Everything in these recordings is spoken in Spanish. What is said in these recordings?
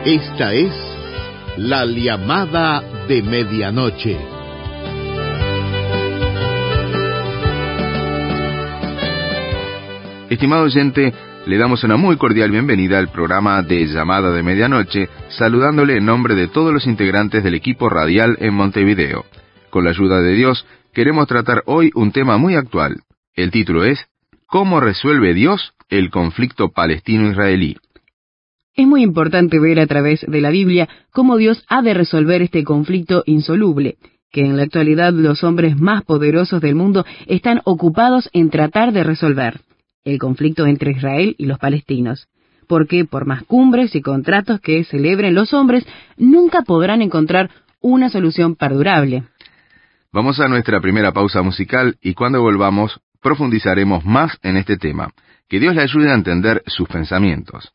Esta es la llamada de medianoche. Estimado oyente, le damos una muy cordial bienvenida al programa de Llamada de Medianoche, saludándole en nombre de todos los integrantes del equipo radial en Montevideo. Con la ayuda de Dios, queremos tratar hoy un tema muy actual. El título es ¿Cómo resuelve Dios el conflicto palestino-israelí? Es muy importante ver a través de la Biblia cómo Dios ha de resolver este conflicto insoluble, que en la actualidad los hombres más poderosos del mundo están ocupados en tratar de resolver. El conflicto entre Israel y los palestinos. Porque por más cumbres y contratos que celebren los hombres, nunca podrán encontrar una solución perdurable. Vamos a nuestra primera pausa musical y cuando volvamos profundizaremos más en este tema. Que Dios le ayude a entender sus pensamientos.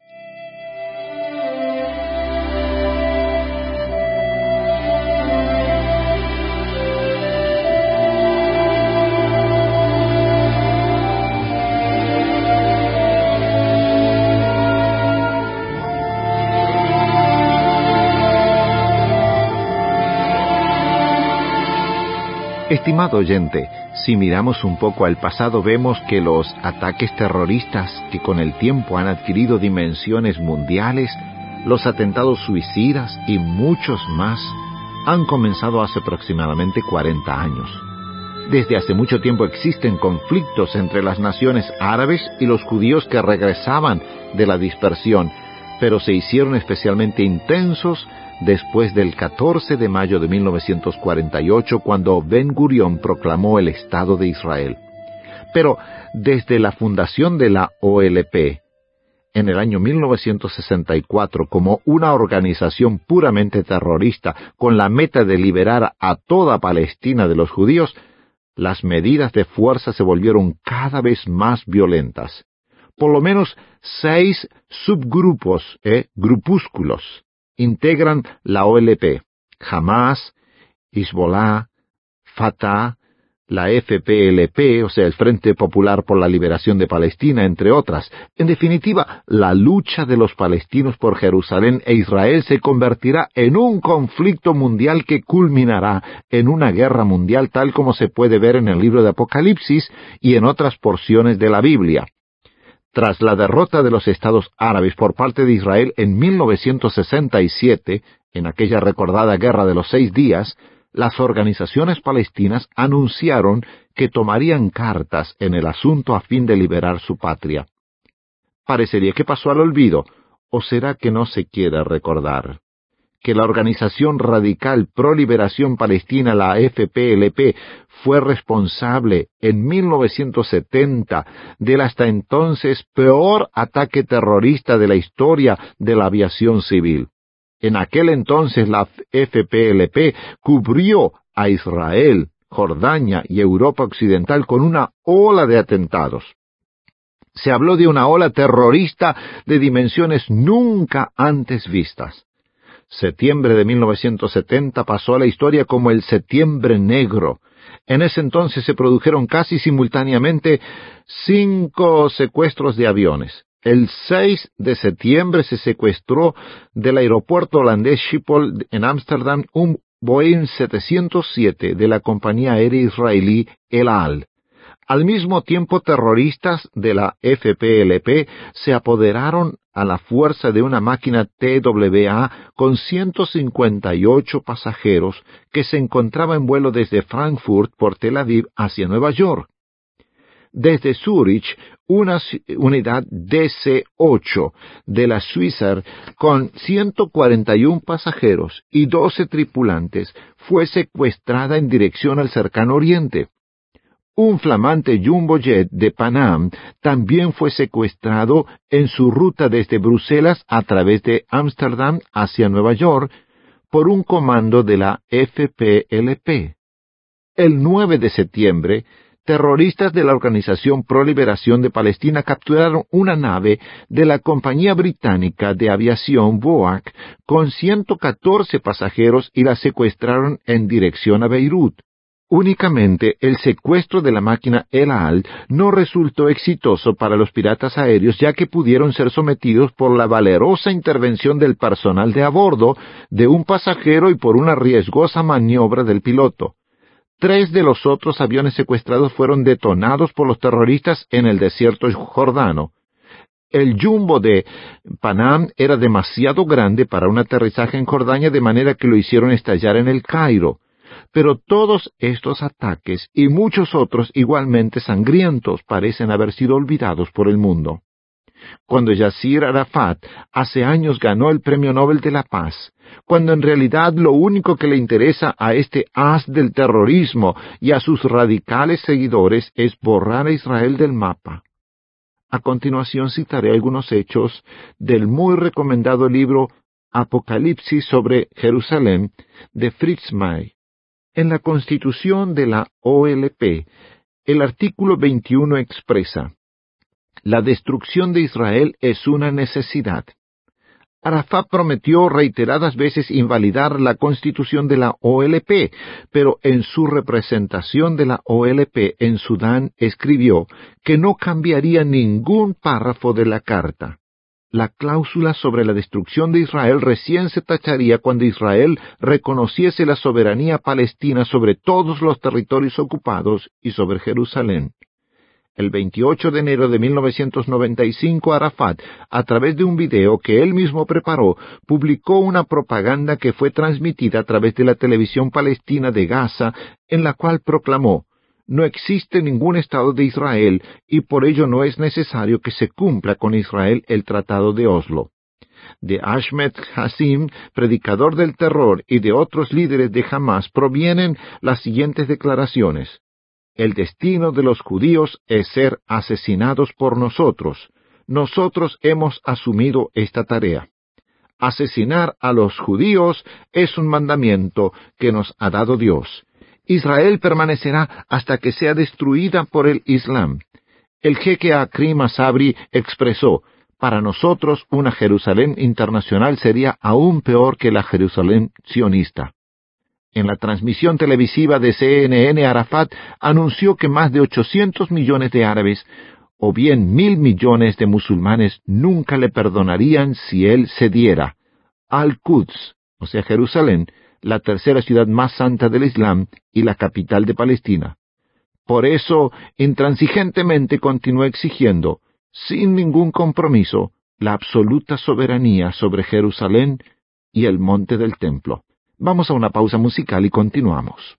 Estimado oyente, si miramos un poco al pasado vemos que los ataques terroristas que con el tiempo han adquirido dimensiones mundiales, los atentados suicidas y muchos más, han comenzado hace aproximadamente 40 años. Desde hace mucho tiempo existen conflictos entre las naciones árabes y los judíos que regresaban de la dispersión, pero se hicieron especialmente intensos después del 14 de mayo de 1948, cuando Ben-Gurión proclamó el Estado de Israel. Pero desde la fundación de la OLP, en el año 1964, como una organización puramente terrorista con la meta de liberar a toda Palestina de los judíos, las medidas de fuerza se volvieron cada vez más violentas. Por lo menos 6 subgrupos, grupúsculos, integran la OLP: Hamas, Hezbollah, Fatah, la FPLP, o sea, el Frente Popular por la Liberación de Palestina, entre otras. En definitiva, la lucha de los palestinos por Jerusalén e Israel se convertirá en un conflicto mundial que culminará en una guerra mundial, tal como se puede ver en el libro de Apocalipsis y en otras porciones de la Biblia. Tras la derrota de los estados árabes por parte de Israel en 1967, en aquella recordada Guerra de los 6 días, las organizaciones palestinas anunciaron que tomarían cartas en el asunto a fin de liberar su patria. Parecería que pasó al olvido, ¿o será que no se quiere recordar que la organización radical Pro Liberación Palestina, la FPLP, fue responsable en 1970 del hasta entonces peor ataque terrorista de la historia de la aviación civil? En aquel entonces la FPLP cubrió a Israel, Jordania y Europa Occidental con una ola de atentados. Se habló de una ola terrorista de dimensiones nunca antes vistas. Septiembre de 1970 pasó a la historia como el Septiembre Negro. En ese entonces se produjeron casi simultáneamente 5 secuestros de aviones. El 6 de septiembre se secuestró del aeropuerto holandés Schiphol en Ámsterdam un Boeing 707 de la compañía aérea israelí El Al. Al mismo tiempo, terroristas de la FPLP se apoderaron a la fuerza de una máquina TWA con 158 pasajeros que se encontraba en vuelo desde Frankfurt por Tel Aviv hacia Nueva York. Desde Zúrich, una unidad DC-8 de la Swissair con 141 pasajeros y 12 tripulantes fue secuestrada en dirección al cercano Oriente. Un flamante Jumbo Jet de Pan Am también fue secuestrado en su ruta desde Bruselas a través de Ámsterdam hacia Nueva York por un comando de la FPLP. El 9 de septiembre, terroristas de la Organización Pro Liberación de Palestina capturaron una nave de la compañía británica de aviación BOAC con 114 pasajeros y la secuestraron en dirección a Beirut. Únicamente el secuestro de la máquina El Al no resultó exitoso para los piratas aéreos, ya que pudieron ser sometidos por la valerosa intervención del personal de a bordo, de un pasajero y por una riesgosa maniobra del piloto. 3 de los otros aviones secuestrados fueron detonados por los terroristas en el desierto jordano. El jumbo de Panam era demasiado grande para un aterrizaje en Jordania, de manera que lo hicieron estallar en el Cairo. Pero todos estos ataques y muchos otros igualmente sangrientos parecen haber sido olvidados por el mundo. Cuando Yasir Arafat hace años ganó el Premio Nobel de la Paz, cuando en realidad lo único que le interesa a este as del terrorismo y a sus radicales seguidores es borrar a Israel del mapa. A continuación citaré algunos hechos del muy recomendado libro Apocalipsis sobre Jerusalén de Fritz May. En la Constitución de la OLP, el artículo 21 expresa: la destrucción de Israel es una necesidad. Arafat prometió reiteradas veces invalidar la Constitución de la OLP, pero en su representación de la OLP en Sudán escribió que no cambiaría ningún párrafo de la carta. La cláusula sobre la destrucción de Israel recién se tacharía cuando Israel reconociese la soberanía palestina sobre todos los territorios ocupados y sobre Jerusalén. El 28 de enero de 1995, Arafat, a través de un video que él mismo preparó, publicó una propaganda que fue transmitida a través de la televisión palestina de Gaza, en la cual proclamó: no existe ningún Estado de Israel y por ello no es necesario que se cumpla con Israel el Tratado de Oslo. De Ahmed Hassim, predicador del terror, y de otros líderes de Hamás provienen las siguientes declaraciones: el destino de los judíos es ser asesinados por nosotros. Nosotros hemos asumido esta tarea. Asesinar a los judíos es un mandamiento que nos ha dado Dios. Israel permanecerá hasta que sea destruida por el Islam. El jeque Akrim Sabri expresó: para nosotros una Jerusalén internacional sería aún peor que la Jerusalén sionista. En la transmisión televisiva de CNN, Arafat anunció que más de 800 millones de árabes, o bien 1.000 millones de musulmanes, nunca le perdonarían si él cediera. Al-Quds, o sea Jerusalén, la tercera ciudad más santa del Islam y la capital de Palestina. Por eso, intransigentemente continuó exigiendo, sin ningún compromiso, la absoluta soberanía sobre Jerusalén y el monte del templo. Vamos a una pausa musical y continuamos.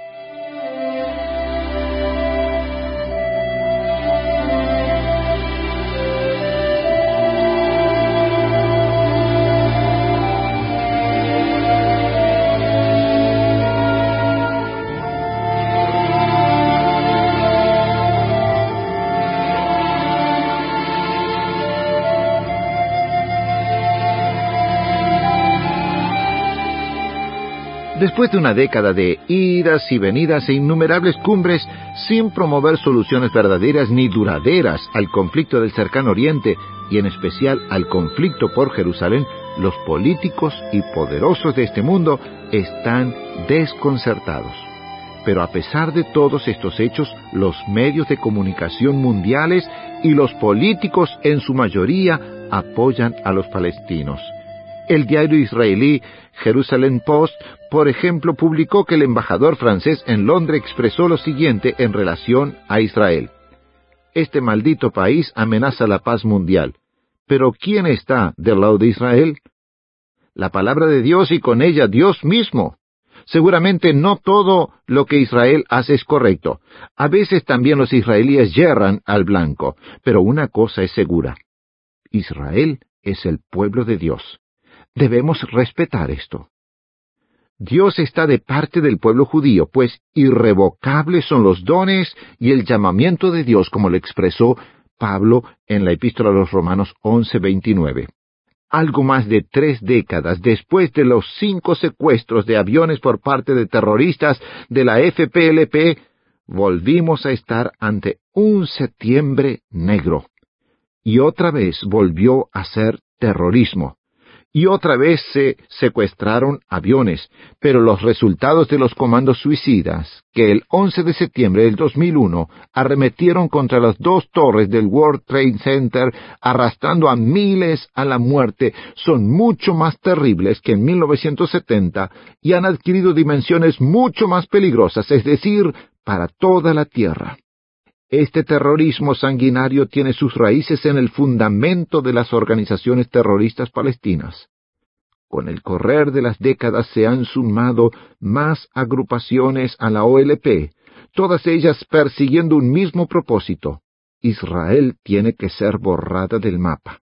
Después de una década de idas y venidas e innumerables cumbres, sin promover soluciones verdaderas ni duraderas al conflicto del Cercano Oriente, y en especial al conflicto por Jerusalén, los políticos y poderosos de este mundo están desconcertados. Pero a pesar de todos estos hechos, los medios de comunicación mundiales y los políticos en su mayoría apoyan a los palestinos. El diario israelí Jerusalem Post, por ejemplo, publicó que el embajador francés en Londres expresó lo siguiente en relación a Israel: este maldito país amenaza la paz mundial. ¿Pero quién está del lado de Israel? La palabra de Dios y con ella Dios mismo. Seguramente no todo lo que Israel hace es correcto. A veces también los israelíes yerran al blanco. Pero una cosa es segura: Israel es el pueblo de Dios. Debemos respetar esto. Dios está de parte del pueblo judío, pues irrevocables son los dones y el llamamiento de Dios, como lo expresó Pablo en la Epístola a los Romanos 11:29. Algo más de 3 décadas después de los 5 secuestros de aviones por parte de terroristas de la FPLP, volvimos a estar ante un septiembre negro. Y otra vez volvió a ser terrorismo. y otra vez se secuestraron aviones, pero los resultados de los comandos suicidas, que el 11 de septiembre del 2001 arremetieron contra las 2 torres del World Trade Center, arrastrando a miles a la muerte, son mucho más terribles que en 1970 y han adquirido dimensiones mucho más peligrosas, es decir, para toda la Tierra. Este terrorismo sanguinario tiene sus raíces en el fundamento de las organizaciones terroristas palestinas. Con el correr de las décadas se han sumado más agrupaciones a la OLP, todas ellas persiguiendo un mismo propósito: Israel tiene que ser borrada del mapa.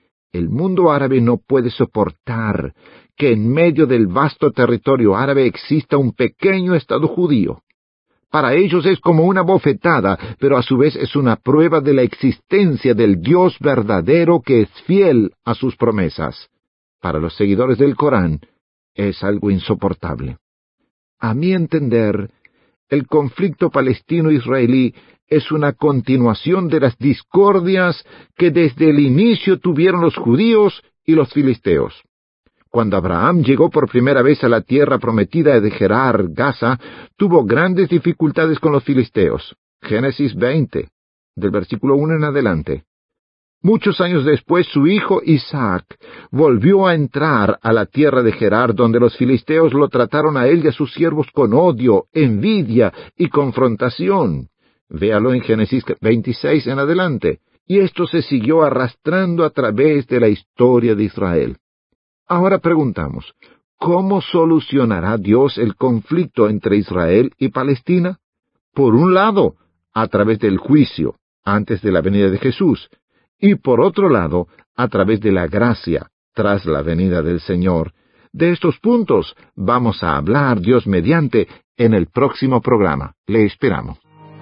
El mundo árabe no puede soportar que en medio del vasto territorio árabe exista un pequeño Estado judío. Para ellos es como una bofetada, pero a su vez es una prueba de la existencia del Dios verdadero que es fiel a sus promesas. Para los seguidores del Corán, es algo insoportable. A mi entender, el conflicto palestino-israelí es una continuación de las discordias que desde el inicio tuvieron los judíos y los filisteos. Cuando Abraham llegó por primera vez a la tierra prometida de Gerar, Gaza, tuvo grandes dificultades con los filisteos. Génesis 20, del versículo 1 en adelante. Muchos años después, su hijo Isaac volvió a entrar a la tierra de Gerar, donde los filisteos lo trataron a él y a sus siervos con odio, envidia y confrontación. Véalo en Génesis 26 en adelante. Y esto se siguió arrastrando a través de la historia de Israel. Ahora preguntamos, ¿cómo solucionará Dios el conflicto entre Israel y Palestina? Por un lado, a través del juicio, antes de la venida de Jesús, y por otro lado, a través de la gracia, tras la venida del Señor. De estos puntos vamos a hablar, Dios mediante, en el próximo programa. Le esperamos.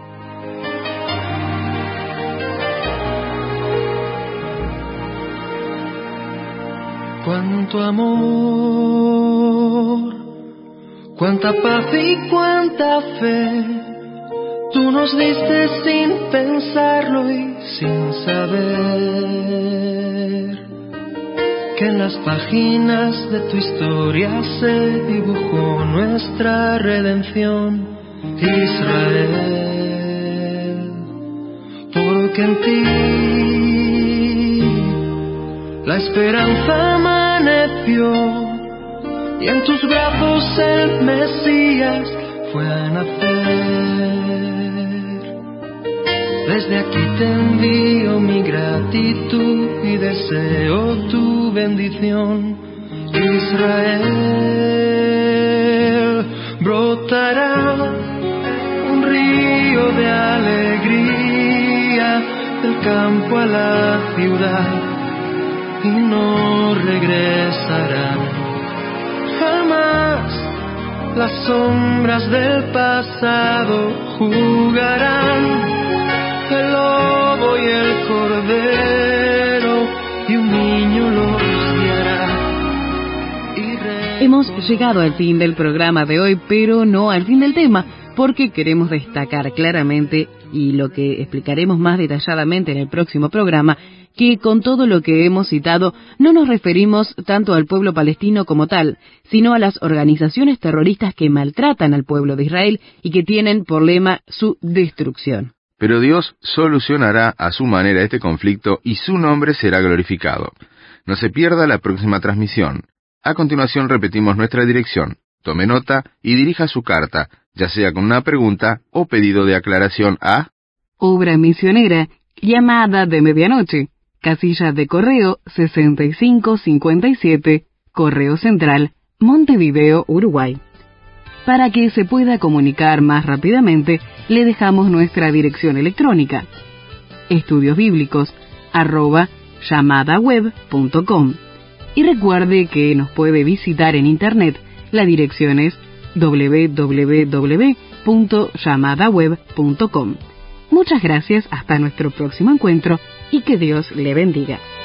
Cuánto amor, cuánta paz y cuánta fe, tú nos diste sin pensarlo y sin saber que en las páginas de tu historia se dibujó nuestra redención, Israel, porque en ti la esperanza amaneció y en tus brazos el Mesías fue a nacer. Desde aquí te envío mi gratitud y deseo tu bendición. Israel, brotará un río de alegría del campo a la ciudad y no regresarán jamás. Las sombras del pasado jugarán, el lobo y el cordero, y un niño los guiará. Hemos llegado al fin del programa de hoy, pero no al fin del tema, porque queremos destacar claramente, y lo que explicaremos más detalladamente en el próximo programa, que con todo lo que hemos citado no nos referimos tanto al pueblo palestino como tal, sino a las organizaciones terroristas que maltratan al pueblo de Israel y que tienen por lema su destrucción. Pero Dios solucionará a su manera este conflicto y su nombre será glorificado. No se pierda la próxima transmisión. A continuación repetimos nuestra dirección. Tome nota y dirija su carta, ya sea con una pregunta o pedido de aclaración a Obra Misionera, Llamada de Medianoche, Casilla de Correo 6557, Correo Central, Montevideo, Uruguay. Para que se pueda comunicar más rápidamente, le dejamos nuestra dirección electrónica: estudiosbiblicos@yamadaweb.com. Y recuerde que nos puede visitar en Internet. La dirección es www.yamadaweb.com. Muchas gracias, hasta nuestro próximo encuentro y que Dios le bendiga.